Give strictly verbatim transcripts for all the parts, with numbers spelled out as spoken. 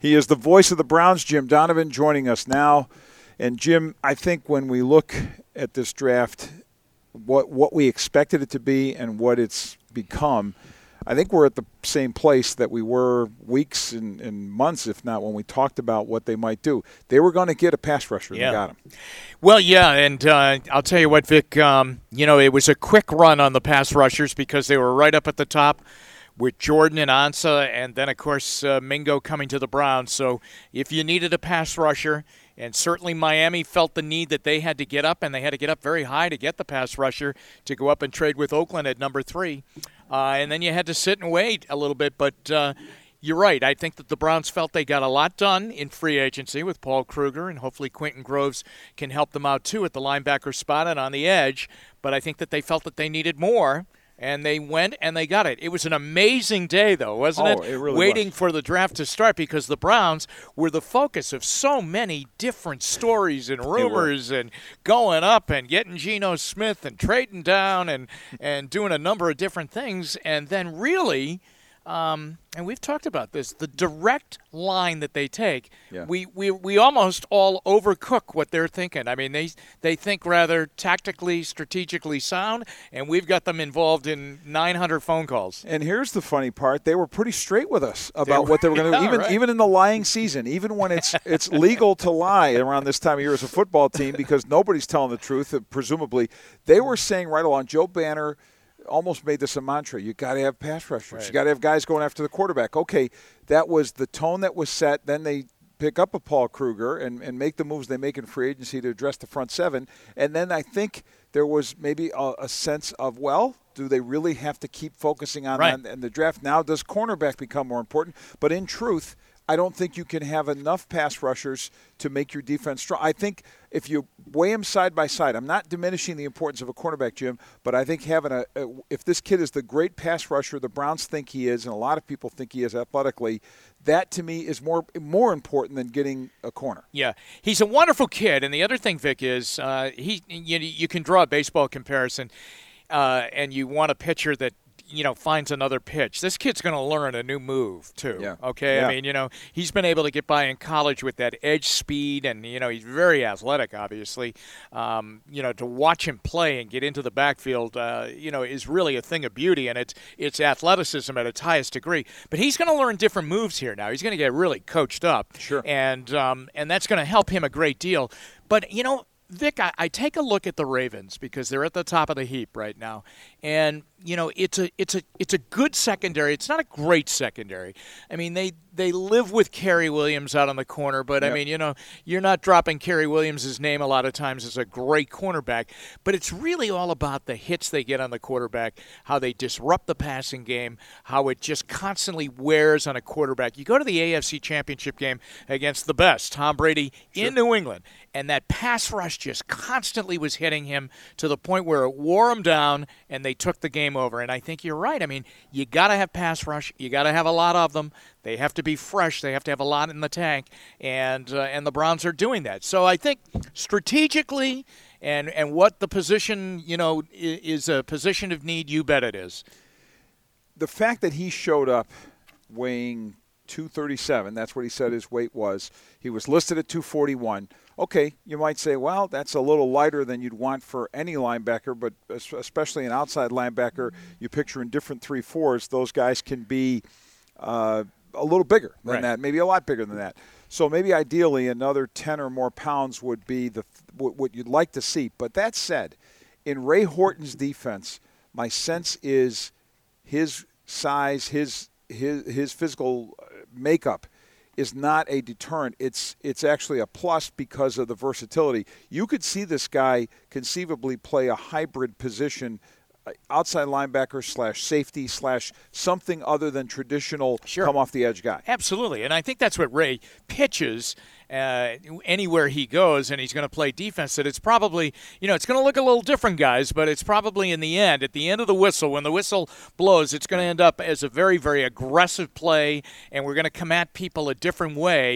He is the voice of the Browns, Jim Donovan, joining us now. And, Jim, I think when we look at this draft, what what we expected it to be and what it's become, I think we're at the same place that we were weeks and, and months, if not, when we talked about what they might do. They were going to get a pass rusher, and yeah. they got him. Well, yeah, and uh, I'll tell you what, Vic, um, you know, it was a quick run on the pass rushers because they were right up at the top with Jordan and Ansah, and then, of course, uh, Mingo coming to the Browns. So if you needed a pass rusher, and certainly Miami felt the need that they had to get up, and they had to get up very high to get the pass rusher to go up and trade with Oakland at number three. Uh, and then you had to sit and wait a little bit. But uh, you're right. I think that the Browns felt they got a lot done in free agency with Paul Kruger, and hopefully Quentin Groves can help them out too at the linebacker spot and on the edge. But I think that they felt that they needed more. And they went and they got it. It was an amazing day, though, wasn't oh, it? it really Waiting was. for the draft to start because the Browns were the focus of so many different stories and rumors and going up and getting Geno Smith and trading down and, and doing a number of different things. And then really, um, and we've talked about this, the direct line that they take, yeah. we, we we almost all overcook what they're thinking. I mean, they they think rather tactically, strategically sound, and we've got them involved in nine hundred phone calls. And here's the funny part. They were pretty straight with us about were, what they were going to yeah, do, even, right. even in the lying season, even when it's it's legal to lie around this time of year as a football team because nobody's telling the truth, presumably. They were saying right along, Joe Banner almost made this a mantra. You got to have pass rushers. Right. You got to have guys going after the quarterback. Okay, that was the tone that was set. Then they pick up a Paul Kruger and, and make the moves they make in free agency to address the front seven. And then I think there was maybe a, a sense of, well, do they really have to keep focusing on, right. on and the draft now? Does cornerback become more important? But in truth, I don't think you can have enough pass rushers to make your defense strong. I think if you weigh them side by side, I'm not diminishing the importance of a cornerback, Jim, but I think having a, a if this kid is the great pass rusher the Browns think he is, and a lot of people think he is athletically, that to me is more more important than getting a corner. Yeah, he's a wonderful kid, and the other thing, Vic, is uh, he you, you can draw a baseball comparison, uh, and you want a pitcher that you know, finds another pitch. This kid's going to learn a new move, too. Yeah. Okay? Yeah. I mean, you know, he's been able to get by in college with that edge speed, and, you know, he's very athletic, obviously. Um, you know, to watch him play and get into the backfield, uh, you know, is really a thing of beauty, and it's, it's athleticism at its highest degree. But he's going to learn different moves here now. He's going to get really coached up. Sure. And, um, and that's going to help him a great deal. But, you know, Vic, I, I take a look at the Ravens because they're at the top of the heap right now, and you know it's a it's a it's a good secondary. It's not a great secondary. I mean they they live with Kerry Williams out on the corner, but yep. I mean you know you're not dropping Kerry Williams' name a lot of times as a great cornerback. But it's really all about the hits they get on the quarterback, how they disrupt the passing game, how it just constantly wears on a quarterback. You go to the A F C Championship game against the best, Tom Brady sure. in New England, and that pass rush just constantly was hitting him to the point where it wore him down and they took the game over. And I think you're right. I mean, you got to have pass rush. You got to have a lot of them. They have to be fresh. They have to have a lot in the tank. And uh, and the Browns are doing that. So I think strategically and, and what the position, you know, is a position of need, you bet it is. The fact that he showed up weighing two thirty-seven, that's what he said his weight was. He was listed at two forty-one. Okay, you might say, well, that's a little lighter than you'd want for any linebacker, but especially an outside linebacker, you picture in different three fours, those guys can be uh, a little bigger than right. that, maybe a lot bigger than that. So maybe ideally another ten or more pounds would be the what you'd like to see. But that said, in Ray Horton's defense, my sense is his size, his his his physical makeup is not a deterrent. It's it's actually a plus because of the versatility. You could see this guy conceivably play a hybrid position, outside linebacker slash safety slash something other than traditional sure. come off the edge guy. Absolutely, and I think that's what Ray pitches uh, anywhere he goes, and he's going to play defense. That it's probably, you know, it's going to look a little different, guys, but it's probably in the end, at the end of the whistle, when the whistle blows, it's going to end up as a very, very aggressive play, and we're going to come at people a different way.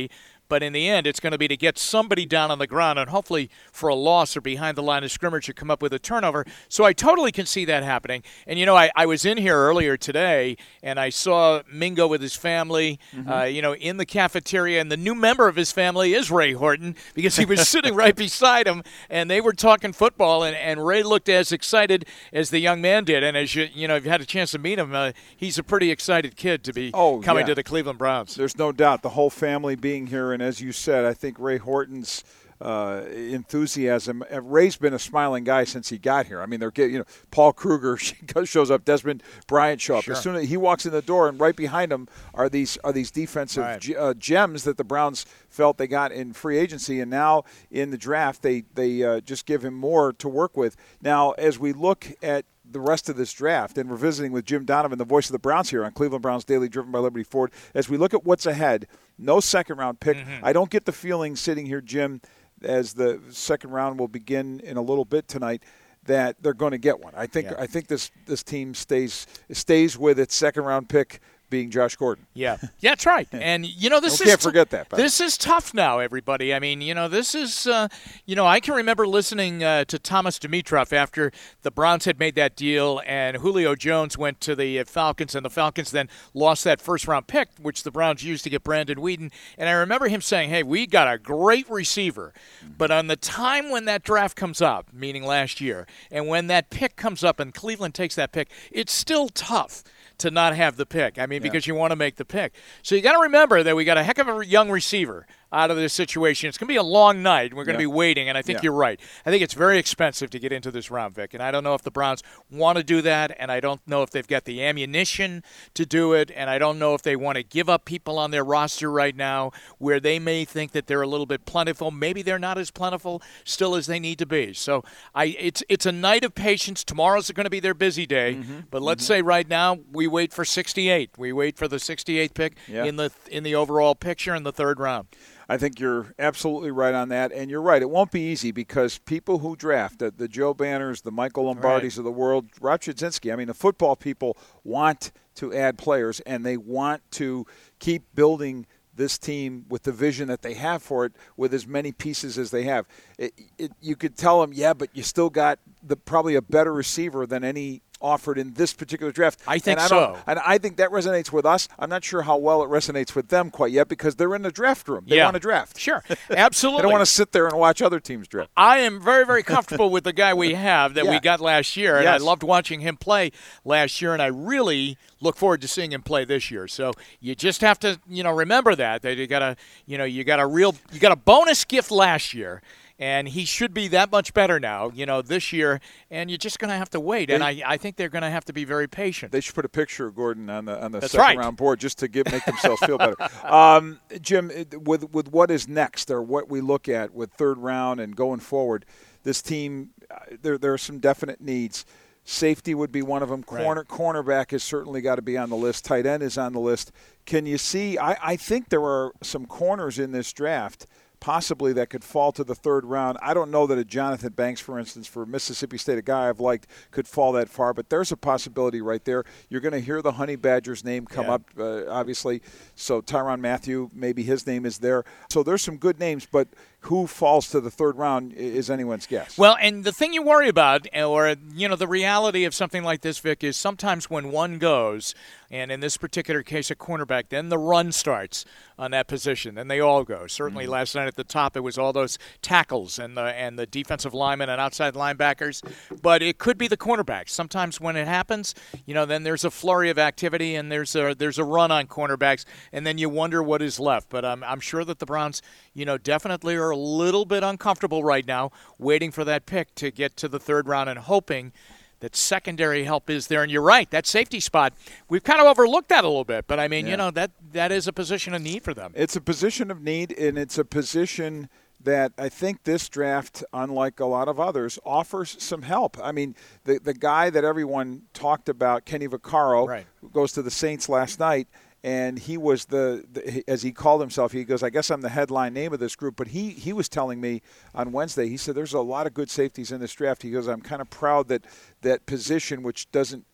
But in the end, it's going to be to get somebody down on the ground and hopefully for a loss or behind the line of scrimmage to come up with a turnover. So I totally can see that happening. And, you know, I, I was in here earlier today, and I saw Mingo with his family, mm-hmm. uh, you know, in the cafeteria. And the new member of his family is Ray Horton because he was sitting right beside him, and they were talking football, and, and Ray looked as excited as the young man did. And as you, you know, if you had a chance to meet him, uh, he's a pretty excited kid to be oh, coming yeah. to the Cleveland Browns. There's no doubt. The whole family being here, and as you said, I think Ray Horton's uh, enthusiasm. Ray's been a smiling guy since he got here. I mean, they're getting, you know, Paul Kruger shows up, Desmond Bryant show up. Sure. As soon as he walks in the door, and right behind him are these are these defensive right. g- uh, gems that the Browns felt they got in free agency, and now in the draft they they uh, just give him more to work with. Now, as we look at the rest of this draft, and we're visiting with Jim Donovan, the voice of the Browns here on Cleveland Browns Daily, driven by Liberty Ford. As we look at what's ahead, no second-round pick. Mm-hmm. I don't get the feeling sitting here, Jim, as the second round will begin in a little bit tonight, that they're going to get one. I think yeah. I think this this team stays stays with its second-round pick being Josh Gordon. Yeah, yeah, that's right. And, you know, this no, is can't forget that. This is tough now, everybody. I mean, you know, this is, uh, you know, I can remember listening uh, to Thomas Dimitroff after the Browns had made that deal and Julio Jones went to the Falcons, and the Falcons then lost that first-round pick, which the Browns used to get Brandon Weeden. And I remember him saying, hey, we got a great receiver, but on the time when that draft comes up, meaning last year, and when that pick comes up and Cleveland takes that pick, it's still tough to not have the pick. I mean, yeah. because you want to make the pick. So you got to remember that we got a heck of a young receiver out of this situation. It's going to be a long night. We're going yeah. to be waiting, and I think yeah. you're right. I think it's very expensive to get into this round, Vic, and I don't know if the Browns want to do that, and I don't know if they've got the ammunition to do it, and I don't know if they want to give up people on their roster right now where they may think that they're a little bit plentiful. Maybe they're not as plentiful still as they need to be. So I, it's it's a night of patience. Tomorrow's going to be their busy day, mm-hmm. but let's mm-hmm. say right now we wait for sixty-eight. We wait for the sixty-eighth pick yeah. in the in the overall picture in the third round. I think you're absolutely right on that, and you're right. It won't be easy because people who draft, the, the Joe Banners, the Michael Lombardis right. of the world, Rob Chudzinski, I mean, the football people want to add players, and they want to keep building this team with the vision that they have for it with as many pieces as they have. It, it, you could tell them, yeah, but you still got the probably a better receiver than any offered in this particular draft. I think and I so. And I think that resonates with us. I'm not sure how well it resonates with them quite yet because they're in the draft room. They yeah. want to draft. Sure, absolutely. They don't want to sit there and watch other teams draft. I am very, very comfortable with the guy we have that yeah. we got last year, and yes. I loved watching him play last year, and I really look forward to seeing him play this year. So you just have to, you know, remember that that you got a, you know, you got a real, you got a bonus gift last year. And he should be that much better now, you know, this year. And you're just going to have to wait. They, and I, I think they're going to have to be very patient. They should put a picture of Gordon on the on the That's second right. round board just to give, make themselves feel better. Um, Jim, with with what is next or what we look at with third round and going forward, this team, there there are some definite needs. Safety would be one of them. Corner right. cornerback has certainly got to be on the list. Tight end is on the list. Can you see? I, I think there are some corners in this draft possibly that could fall to the third round. I don't know that a Jonathan Banks, for instance, for Mississippi State, a guy I've liked, could fall that far, but there's a possibility right there. You're going to hear the Honey Badger's name come yeah. up, uh, obviously. So Tyrann Mathieu, maybe his name is there. So there's some good names, but who falls to the third round is anyone's guess. Well, and the thing you worry about, or, you know, the reality of something like this, Vic, is sometimes when one goes, and in this particular case, a cornerback, then the run starts on that position. Then they all go. Certainly mm-hmm. last night at the top, it was all those tackles and the and the defensive linemen and outside linebackers. But it could be the cornerbacks. Sometimes when it happens, you know, then there's a flurry of activity and there's a there's a run on cornerbacks, and then you wonder what is left. But I'm I'm sure that the Browns, you know, definitely are a little bit uncomfortable right now, waiting for that pick to get to the third round and hoping that secondary help is there. And you're right, that safety spot, we've kind of overlooked that a little bit. But, I mean, yeah. you know, that that is a position of need for them. It's a position of need, and it's a position that I think this draft, unlike a lot of others, offers some help. I mean, the the guy that everyone talked about, Kenny Vaccaro, right. who goes to the Saints last night, and he was the, the, as he called himself, he goes, I guess I'm the headline name of this group. But he, he was telling me on Wednesday, he said, there's a lot of good safeties in this draft. He goes, I'm kind of proud that that position, which doesn't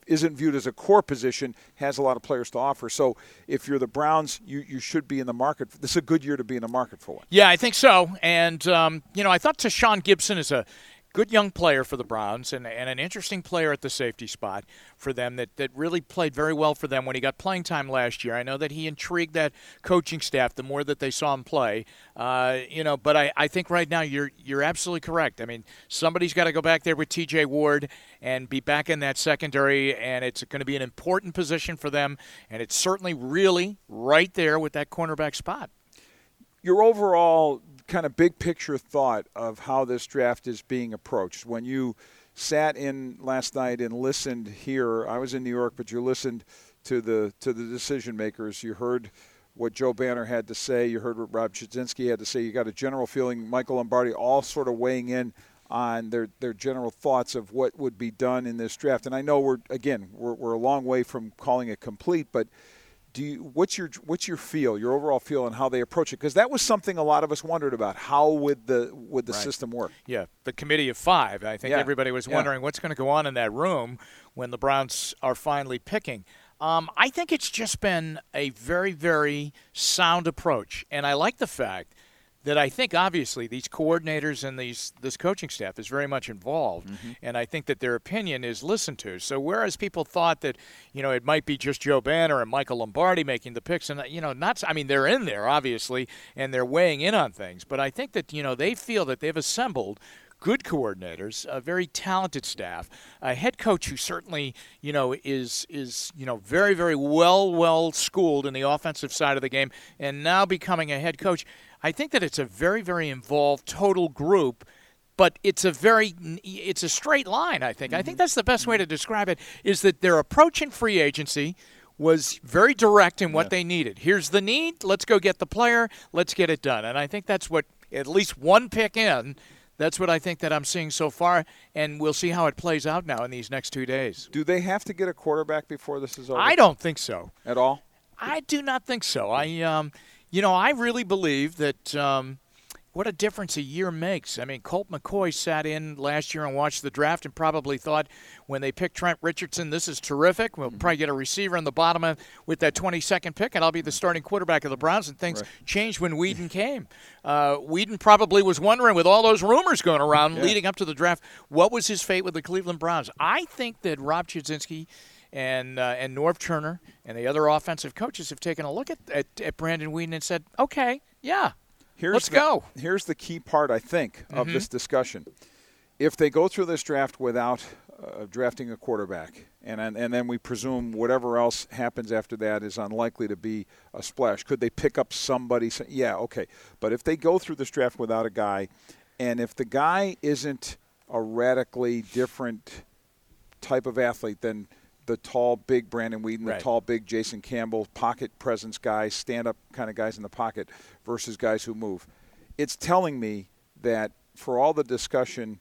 isn't viewed as a core position, has a lot of players to offer. So if you're the Browns, you, you should be in the market. This is a good year to be in the market for one. Yeah, I think so. And, um, you know, I thought Tashawn Gibson is a good young player for the Browns and, and an interesting player at the safety spot for them that, that really played very well for them when he got playing time last year. I know that he intrigued that coaching staff the more that they saw him play. Uh, you know, but I, I think right now you're you're absolutely correct. I mean, somebody's got to go back there with T J Ward and be back in that secondary, and it's going to be an important position for them, and it's certainly really right there with that cornerback spot. Your overall kind of big picture thought of how this draft is being approached. When you sat in last night and listened here, I was in New York, but you listened to the to the decision makers. You heard what Joe Banner had to say. You heard what Rob Chudzinski had to say. You got a general feeling, Michael Lombardi, all sort of weighing in on their, their general thoughts of what would be done in this draft. And I know we're, again, we're, we're a long way from calling it complete, but Do you, what's your what's your feel, your overall feel on how they approach it? Because that was something a lot of us wondered about. How would the would the right. system work? Yeah, the committee of five. I think yeah. everybody was yeah. wondering what's going to go on in that room when the Browns are finally picking. Um, I think it's just been a very, very sound approach, and I like the fact that I think obviously these coordinators and these this coaching staff is very much involved, mm-hmm. and I think that their opinion is listened to. So whereas people thought that, you know, it might be just Joe Banner and Michael Lombardi making the picks, and you know, not I mean they're in there obviously and they're weighing in on things, but I think that you know they feel that they've assembled good coordinators, a very talented staff, a head coach who certainly, you know, is is you know very very well well schooled in the offensive side of the game, and now becoming a head coach. I think that it's a very, very involved total group, but it's a very it's a straight line, I think. Mm-hmm. I think that's the best way to describe it, is that their approach in free agency was very direct in what yeah. they needed. Here's the need. Let's go get the player. Let's get it done. And I think that's what, at least one pick in, that's what I think that I'm seeing so far, and we'll see how it plays out now in these next two days. Do they have to get a quarterback before this is over? I don't think so. At all? I do not think so. I um. You know, I really believe that um, what a difference a year makes. I mean, Colt McCoy sat in last year and watched the draft and probably thought when they picked Trent Richardson, this is terrific. We'll probably get a receiver in the bottom of, with that twenty-second pick, and I'll be the starting quarterback of the Browns, and things right. changed when Whedon came. Uh, Whedon probably was wondering, with all those rumors going around yeah. leading up to the draft, what was his fate with the Cleveland Browns. I think that Rob Chudzinski and uh, and Norv Turner and the other offensive coaches have taken a look at, at, at Brandon Whedon and said, okay, yeah, here's let's the, go. Here's the key part, I think, of mm-hmm. this discussion. If they go through this draft without uh, drafting a quarterback, and, and and then we presume whatever else happens after that is unlikely to be a splash, could they pick up somebody? Yeah, okay. But if they go through this draft without a guy, and if the guy isn't a radically different type of athlete than – the tall, big Brandon Whedon, right. the tall, big Jason Campbell, pocket presence guys, stand-up kind of guys in the pocket versus guys who move. It's telling me that for all the discussion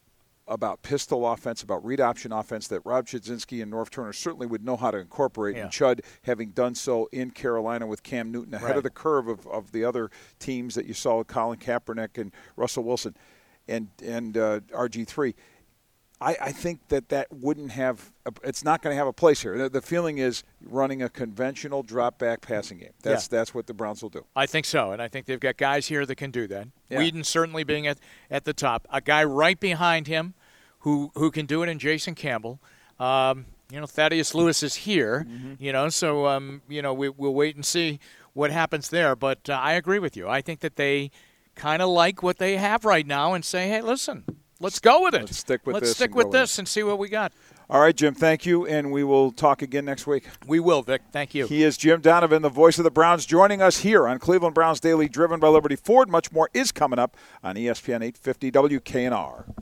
about pistol offense, about read option offense, that Rob Chudzinski and Norv Turner certainly would know how to incorporate, yeah. and Chud having done so in Carolina with Cam Newton ahead right. of the curve of, of the other teams that you saw with Colin Kaepernick and Russell Wilson and, and uh, R G three. I, I think that that wouldn't have – it's not going to have a place here. The, the feeling is running a conventional drop-back passing game. That's yeah. that's what the Browns will do. I think so, and I think they've got guys here that can do that. Yeah. Whedon certainly being at, at the top. A guy right behind him who who can do it in Jason Campbell. Um, you know, Thaddeus Lewis is here, mm-hmm. you know, so, um, you know, we, we'll wait and see what happens there. But uh, I agree with you. I think that they kind of like what they have right now and say, hey, listen – let's go with it. Let's stick with Let's this. stick and with this with and see what we got. All right, Jim, thank you, and we will talk again next week. We will, Vic. Thank you. He is Jim Donovan, the voice of the Browns, joining us here on Cleveland Browns Daily, driven by Liberty Ford. Much more is coming up on E S P N eight fifty W K N R.